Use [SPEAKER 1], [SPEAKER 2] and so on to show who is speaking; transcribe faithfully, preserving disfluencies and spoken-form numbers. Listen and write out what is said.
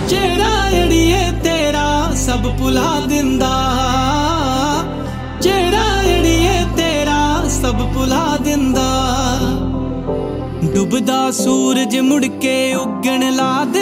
[SPEAKER 1] चेहरा अड़िए तेरा सब भुला दिंदा, चेहरा अड़िए तेरा सब भुला दिंदा। डुबदा सूरज मुड़ के उगण ला दे